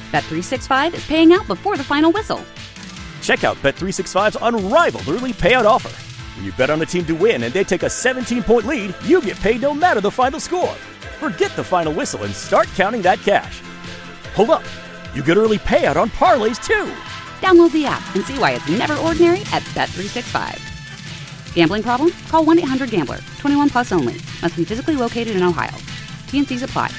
Bet365 is paying out before the final whistle. Check out Bet365's unrivaled early payout offer. When you bet on a team to win and they take a 17-point lead, you get paid no matter the final score. Forget the final whistle and start counting that cash. Hold up. You get early payout on parlays, too. Download the app and see why it's never ordinary at Bet365. Gambling problem? Call 1-800-GAMBLER. 21 plus only. Must be physically located in Ohio. T&Cs apply.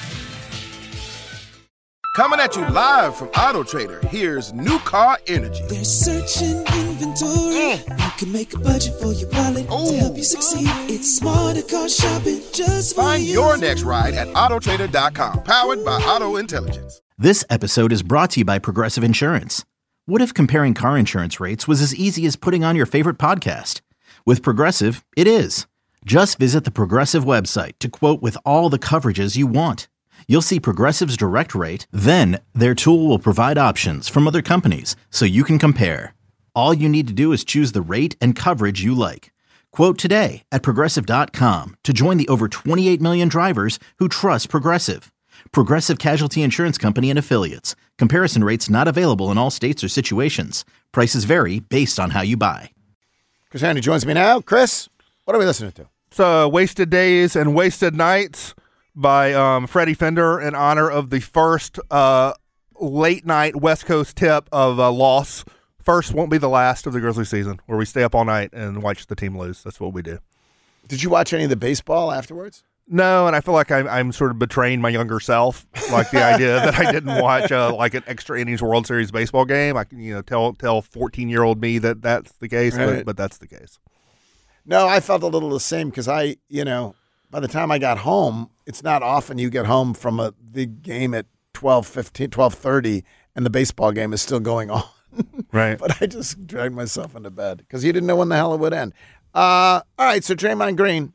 Coming at you live from Auto Trader, here's New Car Energy. They're searching inventory. You can make a budget for your wallet to help you succeed. It's smarter car shopping just for Find you. your next ride at autotrader.com. Powered by Auto Intelligence. This episode is brought to you by Progressive Insurance. What if comparing car insurance rates was as easy as putting on your favorite podcast? With Progressive, it is. Just visit the Progressive website to quote with all the coverages you want. You'll see Progressive's direct rate, then their tool will provide options from other companies so you can compare. All you need to do is choose the rate and coverage you like. Quote today at Progressive.com to join the over 28 million drivers who trust Progressive. Progressive Casualty Insurance Company and Affiliates. Comparison rates not available in all states or situations. Prices vary based on how you buy. Chris Haney joins me now. Chris, what are we listening to? It's Wasted Days and Wasted Nights by Freddie Fender in honor of the first late night West Coast tip of a loss. First won't be the last of the Grizzlies season, where we stay up all night and watch the team lose. That's what we do. Did you watch any of the baseball afterwards? No, and I feel like I'm sort of betraying my younger self, like the idea that I didn't watch like an extra innings World Series baseball game. I can tell 14-year-old me that that's the case, right. but that's the case. No, I felt a little the same because by the time I got home, it's not often you get home from a big game at 12:30 and the baseball game is still going on. Right. But I just dragged myself into bed because you didn't know when the hell it would end. All right, so Draymond Green,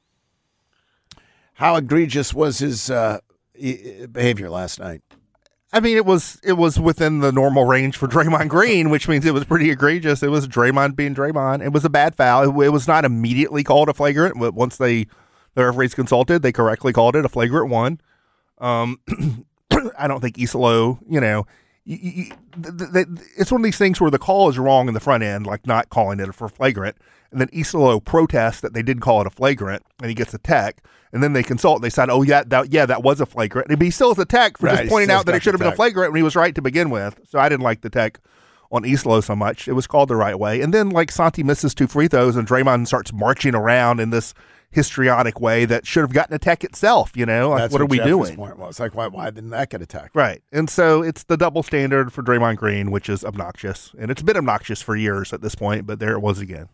how egregious was his behavior last night? I mean, it was within the normal range for Draymond Green, which means it was pretty egregious. It was Draymond being Draymond. It was a bad foul. It was not immediately called a flagrant, but once the referees consulted, they correctly called it a flagrant one. I don't think Isolo, it's one of these things where the call is wrong in the front end, like not calling it for flagrant, and then Isolo protests that they didn't call it a flagrant, and he gets a tech, and then they consult, and they said, that was a flagrant. But he still has a tech for just pointing out that it should have been a flagrant when he was right to begin with. So I didn't like the tech on Isolo so much. It was called the right way. And then Santi misses 2 free throws, and Draymond starts marching around in this histrionic way that should have gotten a tech itself, That's what are we Jeffrey's doing? Point was why didn't that get attacked? Right. And so it's the double standard for Draymond Green, which is obnoxious. And it's been obnoxious for years at this point, but there it was again.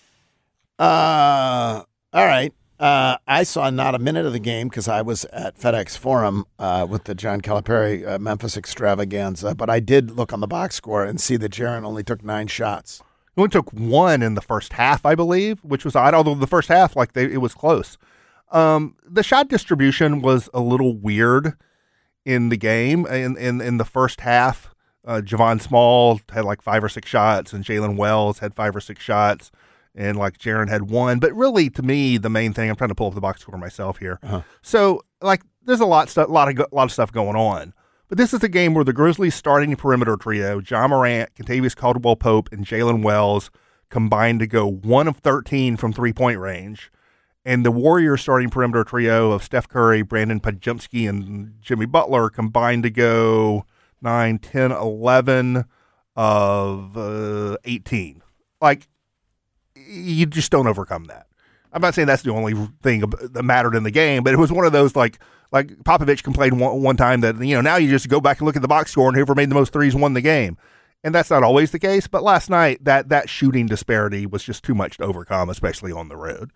All right. I saw not a minute of the game because I was at FedEx Forum with the John Calipari Memphis extravaganza, but I did look on the box score and see that Jaren only took 9 shots. He only took 1 in the first half, I believe, which was odd, although the first half, it was close. The shot distribution was a little weird in the game. In the first half, Javon Small had 5 or 6 shots, and Jalen Wells had 5 or 6 shots, and Jaren had 1. But really, to me, the main thing, I'm trying to pull up the box score myself here. Uh-huh. So, there's a lot of stuff going on. But this is a game where the Grizzlies starting perimeter trio, Ja Morant, Kentavious Caldwell-Pope, and Jalen Wells combined to go 1 of 13 from three-point range. And the Warriors starting perimeter trio of Steph Curry, Brandon Podziemski, and Jimmy Butler combined to go 9, 10, 11 of 18. You just don't overcome that. I'm not saying that's the only thing that mattered in the game, but it was one of those like Popovich complained one time that now you just go back and look at the box score and whoever made the most threes won the game, and that's not always the case. But last night that shooting disparity was just too much to overcome, especially on the road.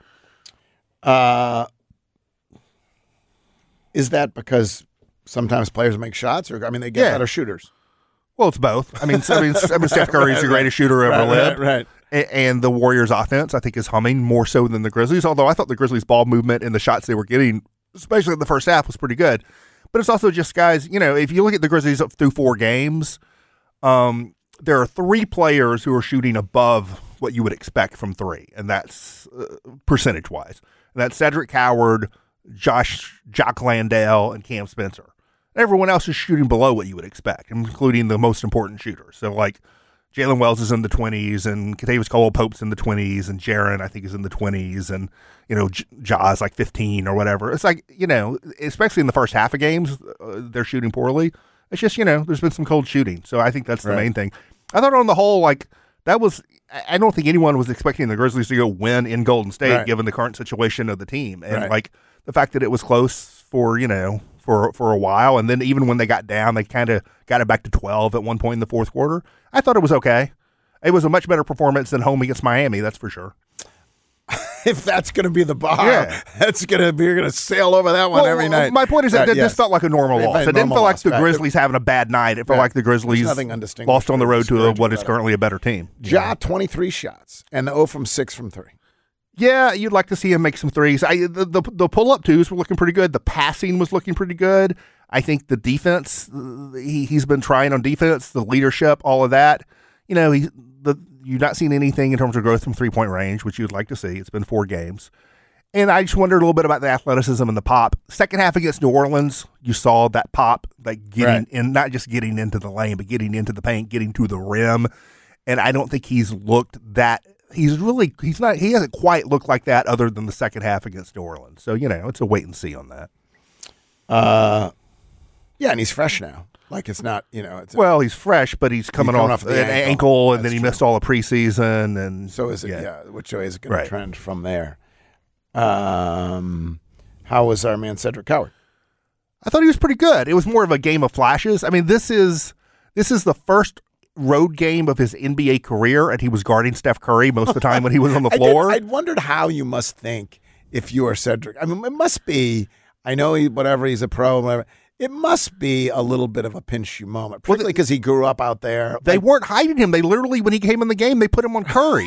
Is that because sometimes players make shots, or they get better shooters? Well, it's both. Steph Curry is the greatest shooter ever lived. Right. And the Warriors' offense, I think, is humming more so than the Grizzlies, although I thought the Grizzlies' ball movement and the shots they were getting, especially in the first half, was pretty good. But it's also just, guys, if you look at the Grizzlies up through 4 games, there are 3 players who are shooting above what you would expect from 3, and that's percentage-wise. And that's Cedric Howard, Jock Landale, and Cam Spencer. Everyone else is shooting below what you would expect, including the most important shooters. So, like, Jalen Wells is in the 20s, and Kentavious Caldwell-Pope's in the 20s, and Jaren, I think, is in the 20s, and, Ja's like 15 or whatever. It's like, especially in the first half of games, they're shooting poorly. It's just, there's been some cold shooting. So I think that's the main thing. I thought on the whole, like, I don't think anyone was expecting the Grizzlies to go win in Golden State, given the current situation of the team. And, like, the fact that it was close for a while, and then even when they got down, they kind of got it back to 12 at one point in the fourth quarter. I thought it was okay. It was a much better performance than home against Miami, that's for sure. If that's going to be the bar, you're going to sail over that one every night. My point is that this felt like a normal loss. It didn't feel like the Grizzlies having a bad night. It felt like the Grizzlies lost on the road to what is currently a better team. Ja, 23 shots, and 0 from 6 from 3. Yeah, you'd like to see him make some threes. The pull-up twos were looking pretty good. The passing was looking pretty good. I think the defense, he's been trying on defense, the leadership, all of that. You've not seen anything in terms of growth from three-point range, which you'd like to see. It's been 4 games. And I just wondered a little bit about the athleticism and the pop. Second half against New Orleans, you saw that pop, like getting in, not just getting into the lane, but getting into the paint, getting to the rim. And I don't think he's looked that. He hasn't quite looked like that other than the second half against New Orleans. So, it's a wait and see on that. Yeah, and he's fresh now. Like, it's not, he's fresh, but he's coming off an ankle, and then he missed all the preseason. And so is it, which way is it going to trend from there? How was our man Cedric Howard? I thought he was pretty good. It was more of a game of flashes. I mean, this is the first road game of his NBA career, and he was guarding Steph Curry most of the time when he was on the floor. I wondered how you must think if you are Cedric. I mean, it must be, I know he's a pro, whatever. It must be a little bit of a pinch you moment, particularly because he grew up out there. They weren't hiding him. They literally, when he came in the game, they put him on Curry.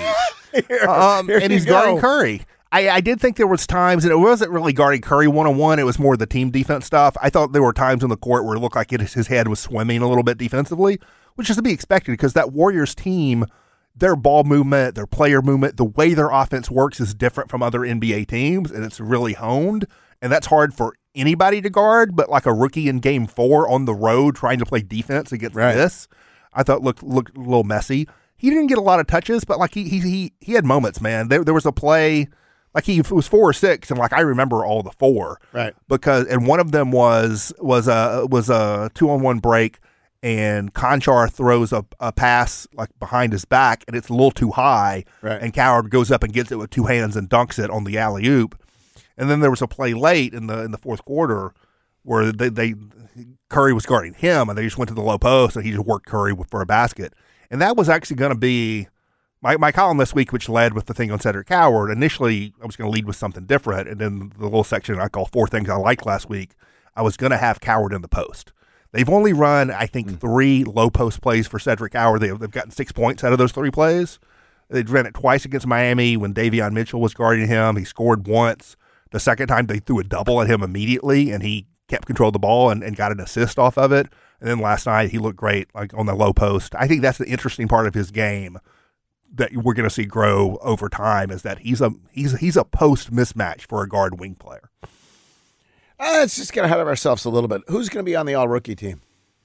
And he's guarding Curry. I did think there was times, and it wasn't really guarding Curry one-on-one. It was more the team defense stuff. I thought there were times on the court where it looked like his head was swimming a little bit defensively, which is to be expected because that Warriors team, their ball movement, their player movement, the way their offense works is different from other NBA teams, and it's really honed, and that's hard for anybody to guard, but like a rookie in Game 4 on the road trying to play defense against this, I thought looked a little messy. He didn't get a lot of touches, but like he had moments, man. There was a play, like he was 4 or 6, and like I remember all the 4, right? And one of them was a 2-on-1 break, and Conchar throws a pass like behind his back, and it's a little too high, right? And Coward goes up and gets it with 2 hands and dunks it on the alley-oop. And then there was a play late in the fourth quarter where Curry was guarding him, and they just went to the low post, and he just worked Curry for a basket. And that was actually going to be my column this week, which led with the thing on Cedric Howard. Initially, I was going to lead with something different, and then the little section I call 4 things I liked last week, I was going to have Coward in the post. They've only run, I think, 3 low post plays for Cedric Howard. They've gotten 6 points out of those 3 plays. They ran it twice against Miami when Davion Mitchell was guarding him. He scored once. The second time, they threw a double at him immediately, and he kept control of the ball and got an assist off of it. And then last night, he looked great, like on the low post. I think that's the interesting part of his game that we're going to see grow over time is that he's a post mismatch for a guard wing player. Let's just get ahead of ourselves a little bit. Who's going to be on the all-rookie team?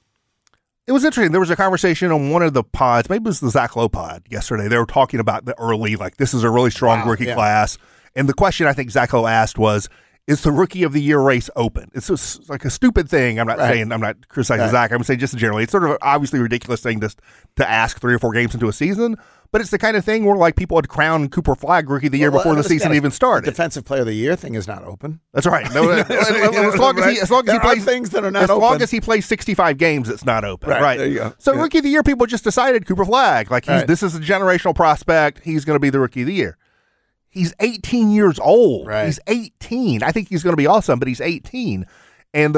It was interesting. There was a conversation on one of the pods, maybe it was the Zach Lowe pod yesterday. They were talking about the early, like, this is a really strong rookie class. And the question I think Zach Lowe asked was, is the Rookie of the Year race open? It's like a stupid thing. I'm not saying, I'm not criticizing Zach. I'm saying just generally. It's sort of an obviously ridiculous thing to ask 3 or 4 games into a season, but it's the kind of thing where like people had crowned Cooper Flagg Rookie of the Year before the season even started. The Defensive Player of the Year thing is not open. That's right. No, as long as he plays things that are not open. As long as he plays 65 games, it's not open. Right. There you go. So Rookie of the Year, people just decided Cooper Flagg. Like this is a generational prospect. He's going to be the Rookie of the Year. He's 18 years old. Right. He's 18. I think he's going to be awesome, but he's 18. And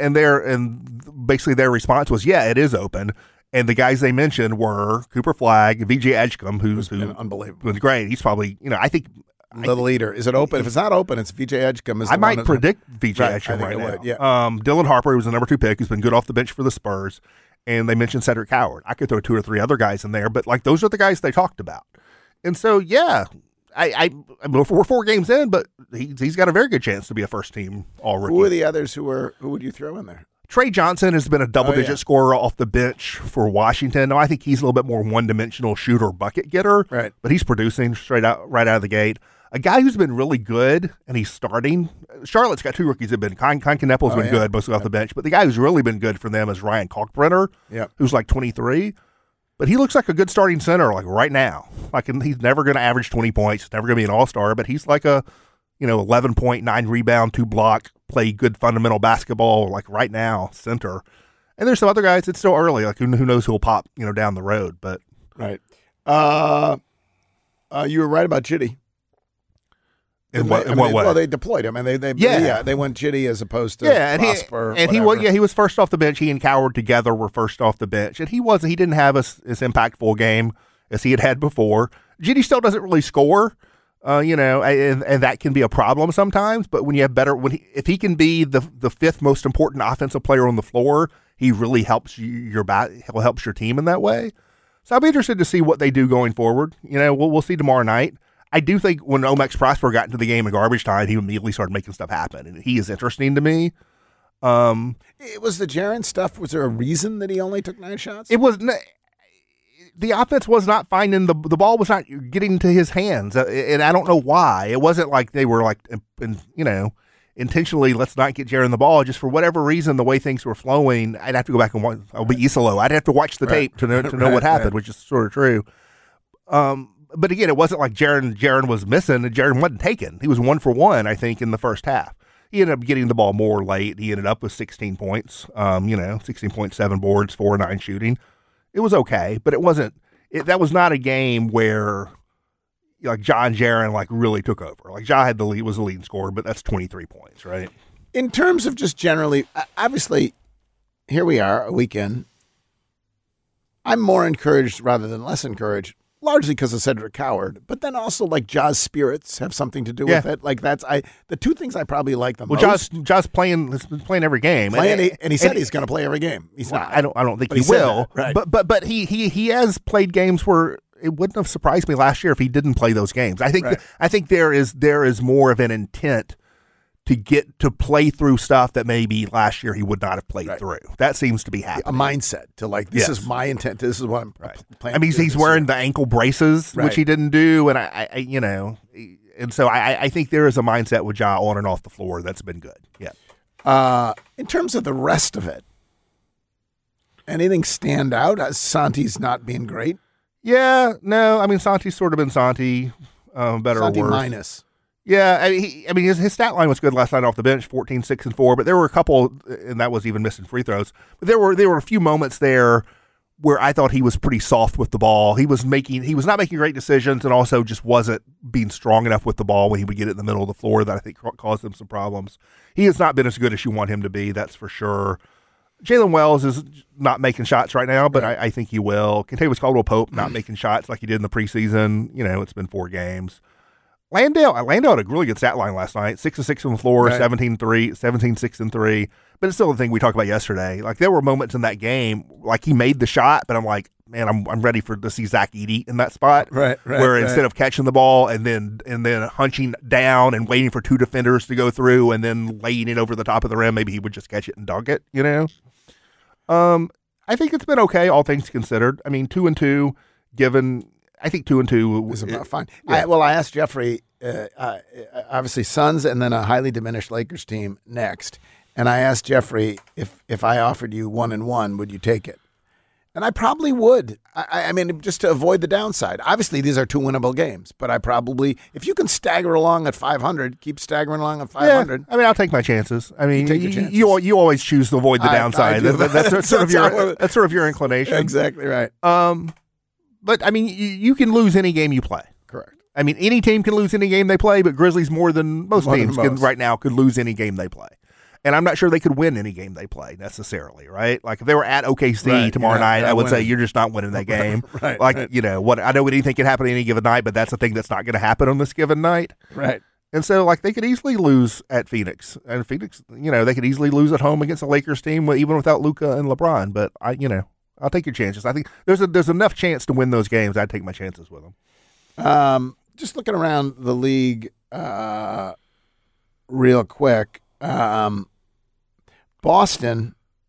basically their response was, yeah, it is open. And the guys they mentioned were Cooper Flagg, VJ Edgecombe, who's been unbelievable, was great. He's probably, I think the leader. Is it open? If it's not open, it's VJ Edgecombe. I might predict VJ Edgecombe right now. Yeah. Dylan Harper, who was the number 2 pick, who's been good off the bench for the Spurs, and they mentioned Cedric Howard. I could throw 2 or 3 other guys in there, but like those are the guys they talked about. And so, yeah. I mean, we're 4 games in, but he's got a very good chance to be a first-team all-rookie. Who are the others who would you throw in there? Trey Johnson has been a double-digit yeah. scorer off the bench for Washington. Now, I think he's a little bit more one-dimensional shooter, bucket getter, Right. but he's producing right out of the gate. A guy who's been really good, and he's starting. Charlotte's got 2 rookies that have been. Con Knepel's been good, mostly off the bench, but the guy who's really been good for them is Ryan Kalkbrenner, who's like 23. But he looks like a good starting center, like right now. Like, he's never going to average 20 points. He's never going to be an all-star, but he's like a 11 point, 9 rebound, 2 block, play good fundamental basketball, like right now, center. And there's some other guys. It's still early. Like who knows who'll pop, down the road. But right. You were right about Chitty. In what way? Well, they deployed him, and they went Chitty as opposed to Prosper. He was first off the bench. He and Coward together were first off the bench, and he didn't have as impactful game as he had before. Chitty still doesn't really score. And that can be a problem sometimes. But when you have if he can be the 5th most important offensive player on the floor, he really helps your team in that way. So I'll be interested to see what they do going forward. We'll see tomorrow night. I do think when Omex Prosper got into the game in garbage time, he immediately started making stuff happen, and he is interesting to me. It was the Jaren stuff. Was there a reason that he only took 9 shots? It was. The offense was not finding the ball was not getting to his hands, and I don't know why. It wasn't like they were like, intentionally let's not get Jaren the ball. Just for whatever reason, the way things were flowing, I'd have to go back and watch. I'll be Isolo. I'd have to watch the tape to know what happened, which is sort of true. But again, it wasn't like Jaren was missing. Jaren wasn't taken. He was 1 for 1, I think, in the first half. He ended up getting the ball more late. He ended up with 16 points, 16.7 boards, 4 or 9 shooting. It was okay, but it wasn't. That was not a game where like John Jaren like really took over. Like Ja was the leading scorer, but that's 23 points, right? In terms of just generally, obviously, here we are, a weekend. I'm more encouraged rather than less encouraged, largely because of Cedric Coward, but then also like Ja's spirits have something to do with it. Like the 2 things I probably like the most. Ja's playing every game, and he said he's going to play every game. He's not. I don't think he will. Right. But he has played games where it wouldn't have surprised me last year if he didn't play those games. I think there is more of an intent to get to play through stuff that maybe last year he would not have played through. That seems to be happening. A mindset to like, this is my intent. This is what I'm planning. I mean, he's wearing the ankle braces, which he didn't do. And and so I think there is a mindset with Ja on and off the floor that's been good. Yeah. In terms of the rest of it, anything stand out? Santi's not being great. Yeah, no. I mean, Santi's sort of been Santi, better Santi or worse. minus. Yeah, I mean, his stat line was good last night off the bench, 14, 6, and 4. But there were a couple, and that was even missing free throws. But there were a few moments there where I thought he was pretty soft with the ball. He was not making great decisions, and also just wasn't being strong enough with the ball when he would get it in the middle of the floor. That I think caused him some problems. He has not been as good as you want him to be. That's for sure. Jalen Wells is not making shots right now, but I think he will. Kentavious Caldwell-Pope not making shots like he did in the preseason. It's been 4 games. Landale had a really good stat line last night. 6 of 6 on the floor, 17-3, 17-6 and 3. But it's still the thing we talked about yesterday. Like there were moments in that game, like he made the shot, but I'm like, man, I'm ready to see Zach Edey in that spot. Right. Where instead of catching the ball and then hunching down and waiting for 2 defenders to go through and then laying it over the top of the rim, maybe he would just catch it and dunk it. I think it's been okay, all things considered. I mean, 2-2, given. I think 2-2 is about fine. Yeah. I asked Jeffrey, obviously Suns and then a highly diminished Lakers team next. And I asked Jeffrey if I offered you 1-1, would you take it? And I probably would. I mean, just to avoid the downside. Obviously, these are 2 winnable games, but I probably, if you can stagger along at 500, keep staggering along at 500. Yeah, I mean, I'll take my chances. I mean, you always choose to avoid the downside. That's sort of your inclination. Exactly right. But, I mean, you can lose any game you play. Correct. I mean, any team can lose any game they play, but Grizzlies more than most teams right now could lose any game they play. And I'm not sure they could win any game they play necessarily, right? Like if they were at OKC tomorrow night, I would say you're just not winning that game. What I know anything can happen any given night, but that's the thing that's not going to happen on this given night. Right. And so, like, they could easily lose at Phoenix. And Phoenix, they could easily lose at home against the Lakers team, even without Luka and LeBron. But, I'll take your chances. I think there's enough chance to win those games. I'd take my chances with them. Just looking around the league real quick. Boston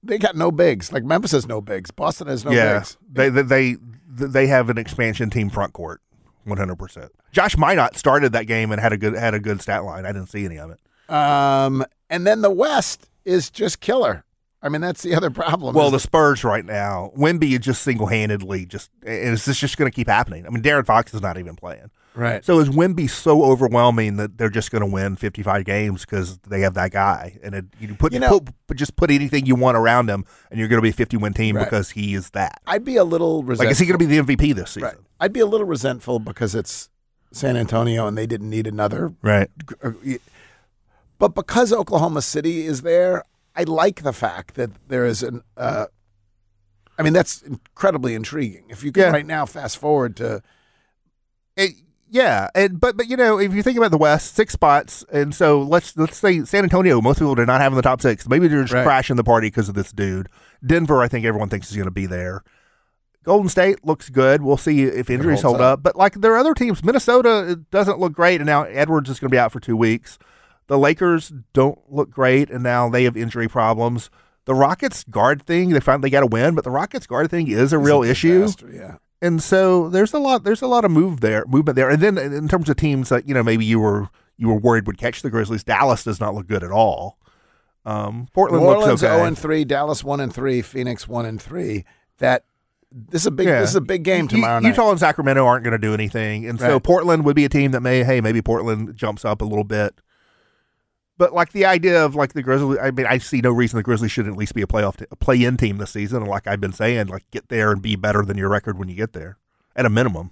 they got no bigs. Like Memphis has no bigs. Boston has no bigs. They have an expansion team front court, 100%. Josh Minot started that game and had a good stat line. I didn't see any of it. And then the West is just killer. I mean, that's the other problem. Well, the Spurs right now, Wemby is just single-handedly and it's just going to keep happening. I mean, De'Aaron Fox is not even playing. Right. So is Wemby so overwhelming that they're just going to win 55 games because they have that guy? And just put anything you want around him, and you're going to be a 50-win team because he is that. I'd be a little resentful. Like, is he going to be the MVP this season? Right. I'd be a little resentful because it's San Antonio and they didn't need another. Right. But because Oklahoma City is there, I like the fact that there is that's incredibly intriguing. If you can right now fast forward to but if you think about the West, 6 spots, and so let's say San Antonio, most people do not have in the top 6. Maybe they're just crashing the party because of this dude. Denver, I think everyone thinks is going to be there. Golden State looks good. We'll see if injuries hold up. But like there are other teams, Minnesota it doesn't look great, and now Edwards is going to be out for 2 weeks. The Lakers don't look great, and now they have injury problems. The Rockets guard thing, they finally got to win, but the Rockets guard thing is a real issue. Yeah. And so there's a lot of movement there. And then in terms of teams that, maybe you were worried would catch the Grizzlies, Dallas does not look good at all. Portland New Orleans looks okay. 0-3, Dallas 1-3, Phoenix 1-3. This is a big game tomorrow night. Utah and Sacramento aren't going to do anything. And so Portland would be a team that maybe Portland jumps up a little bit. But like the idea of like the Grizzlies, I mean, I see no reason the Grizzlies shouldn't at least be a play-in team this season. And like I've been saying, like get there and be better than your record when you get there, at a minimum.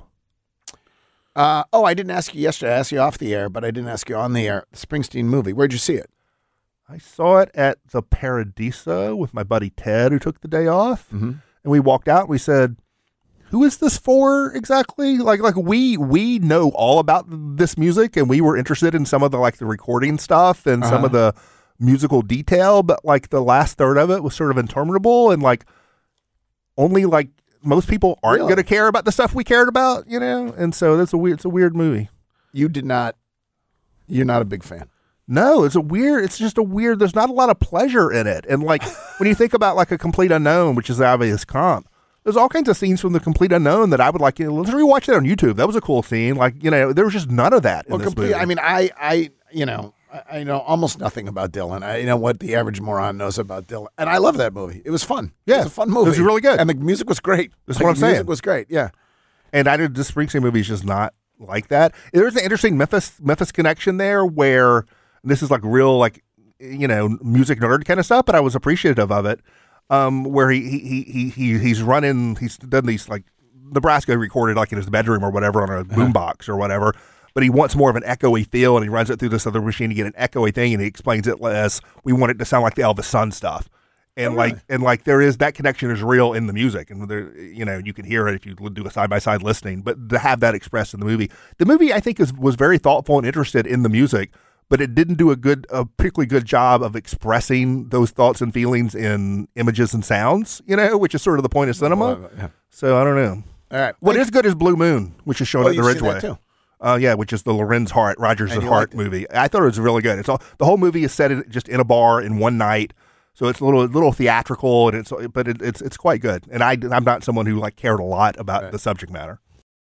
I didn't ask you yesterday. I asked you off the air, but I didn't ask you on the air. The Springsteen movie. Where'd you see it? I saw it at the Paradiso with my buddy Ted, who took the day off, and we walked out. And we said, "Who is this for exactly?" Like we know all about this music, and we were interested in some of the the recording stuff and some of the musical detail, but like the last third of it was sort of interminable, and only most people aren't going to care about the stuff we cared about, And so it's a weird movie. You're not a big fan. No, it's just a weird. There's not a lot of pleasure in it, and when you think about A Complete Unknown, which is the obvious comp. There's all kinds of scenes from The Complete Unknown that I would let's rewatch that on YouTube. That was a cool scene. There was just none of that in this movie. I mean, I know almost nothing about Dylan. I know what the average moron knows about Dylan. And I love that movie. It was fun. Yeah. It was a fun movie. It was really good. And the music was great. That's what I'm saying. The music was great, yeah. And I did the Springsteen movie is just not like that. There's an interesting Memphis connection there where this is real music nerd kind of stuff, but I was appreciative of it. Where he's done these Nebraska recorded in his bedroom or whatever on a boombox or whatever, but he wants more of an echoey feel, and he runs it through this other machine to get an echoey thing, and he explains it as we want it to sound like the Elvis Sun stuff, and there is that connection is real in the music, and there you can hear it if you do a side by side listening, but to have that expressed in the movie I think was very thoughtful and interested in the music. But it didn't do a particularly good job of expressing those thoughts and feelings in images and sounds, which is sort of the point of cinema. So I don't know. All right. What is good is Blue Moon, which is shown at the Ridgeway. Seen that too? Which is the Lorenz Hart, Rogers and Hart movie. I thought it was really good. The whole movie is set just in a bar in one night, so it's a little theatrical, and it's quite good. And I'm not someone who cared a lot about the subject matter.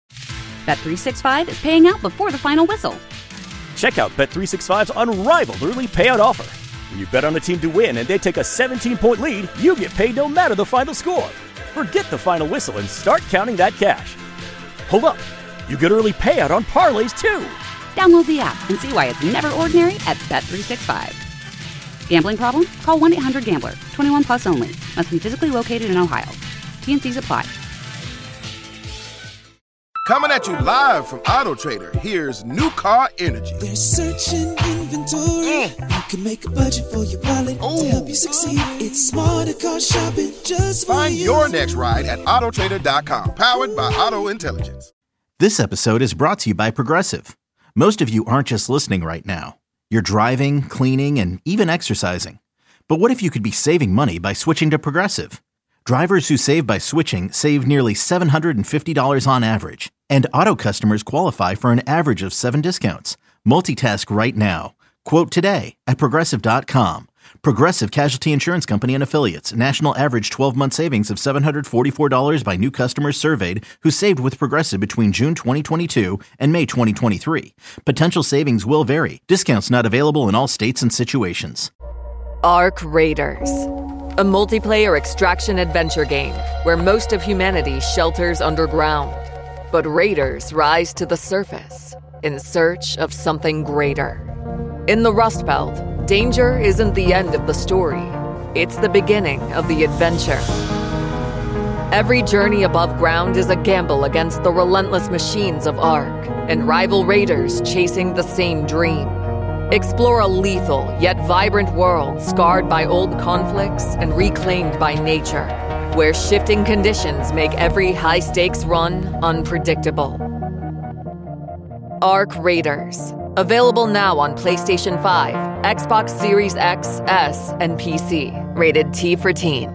Bet365 is paying out before the final whistle. Check out Bet365's unrivaled early payout offer. When you bet on a team to win and they take a 17-point lead, you get paid no matter the final score. Forget the final whistle and start counting that cash. Hold up. You get early payout on parlays, too. Download the app and see why it's never ordinary at Bet365. Gambling problem? Call 1-800-GAMBLER. 21 plus only. Must be physically located in Ohio. T&Cs apply. Coming at you live from Auto Trader, here's New Car Energy. They're searching inventory. You can make a budget for your wallet to help you succeed. It's smarter car shopping just for Find you. your next ride at autotrader.com. Powered by Auto Intelligence. This episode is brought to you by Progressive. Most of you aren't just listening right now. You're driving, cleaning, and even exercising. But what if you could be saving money by switching to Progressive? Drivers who save by switching save nearly $750 on average, and auto customers qualify for an average of 7 discounts. Multitask right now. Quote today at Progressive.com. Progressive Casualty Insurance Company and Affiliates. National average 12-month savings of $744 by new customers surveyed who saved with Progressive between June 2022 and May 2023. Potential savings will vary. Discounts not available in all states and situations. Ark Raiders, a multiplayer extraction adventure game where most of humanity shelters underground. But raiders rise to the surface in search of something greater. In the Rust Belt, danger isn't the end of the story. It's the beginning of the adventure. Every journey above ground is a gamble against the relentless machines of Ark and rival raiders chasing the same dream. Explore a lethal yet vibrant world scarred by old conflicts and reclaimed by nature, where shifting conditions make every high-stakes run unpredictable. Ark Raiders. Available now on PlayStation 5, Xbox Series X, S, and PC. Rated T for Teen.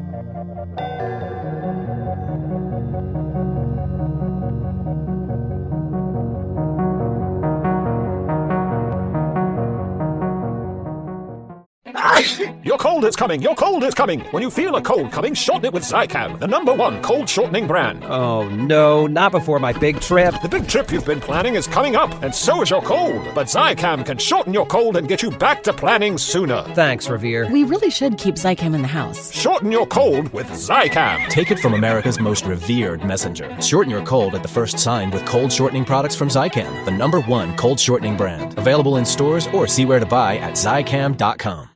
Your cold is coming! Your cold is coming! When you feel a cold coming, shorten it with Zicam, the #1 cold shortening brand. Oh no, not before my big trip. The big trip you've been planning is coming up, and so is your cold. But Zicam can shorten your cold and get you back to planning sooner. Thanks, Revere. We really should keep Zicam in the house. Shorten your cold with Zicam. Take it from America's most revered messenger. Shorten your cold at the first sign with cold shortening products from Zicam, the #1 cold shortening brand. Available in stores or see where to buy at Zicam.com.